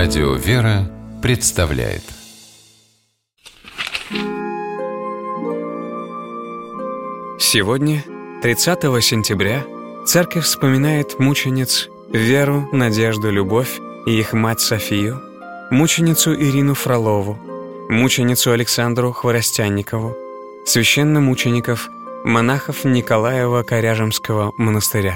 Радио «Вера» представляет. Сегодня, 30 сентября, Церковь вспоминает мучениц Веру, Надежду, Любовь и их мать Софию, мученицу Ирину Фролову, мученицу Александру Хворостянникову, священномучеников, монахов Николаева-Коряжемского монастыря.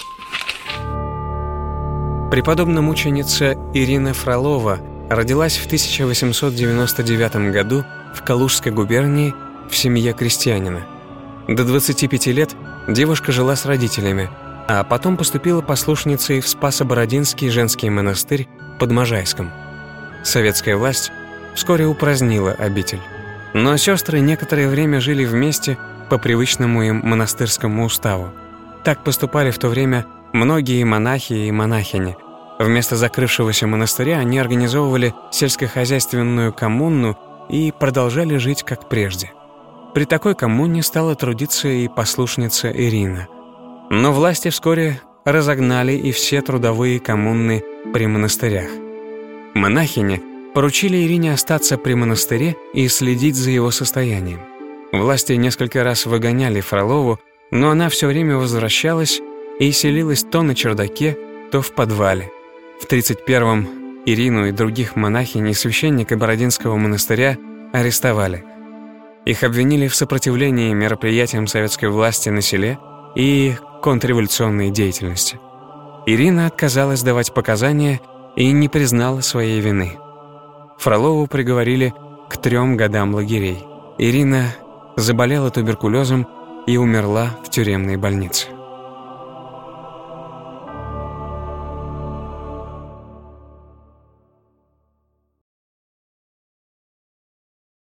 Преподобная мученица Ирина Фролова родилась в 1899 году в Калужской губернии в семье крестьянина. До 25 лет девушка жила с родителями, а потом поступила послушницей в Спасо-Бородинский женский монастырь под Можайском. Советская власть вскоре упразднила обитель. Но сестры некоторое время жили вместе по привычному им монастырскому уставу. Так поступали в то время многие монахи и монахини. Вместо закрывшегося монастыря они организовывали сельскохозяйственную коммуну и продолжали жить как прежде. При такой коммуне стала трудиться и послушница Ирина. Но власти вскоре разогнали и все трудовые коммуны при монастырях. Монахини поручили Ирине остаться при монастыре и следить за его состоянием. Власти несколько раз выгоняли Фролову, но она все время возвращалась и селилась то на чердаке, то в подвале. В 31-м Ирину и других монахинь и священника Бородинского монастыря арестовали. Их обвинили в сопротивлении мероприятиям советской власти на селе и контрреволюционной деятельности. Ирина отказалась давать показания и не признала своей вины. Фролову приговорили к 3 годам лагерей. Ирина заболела туберкулезом и умерла в тюремной больнице.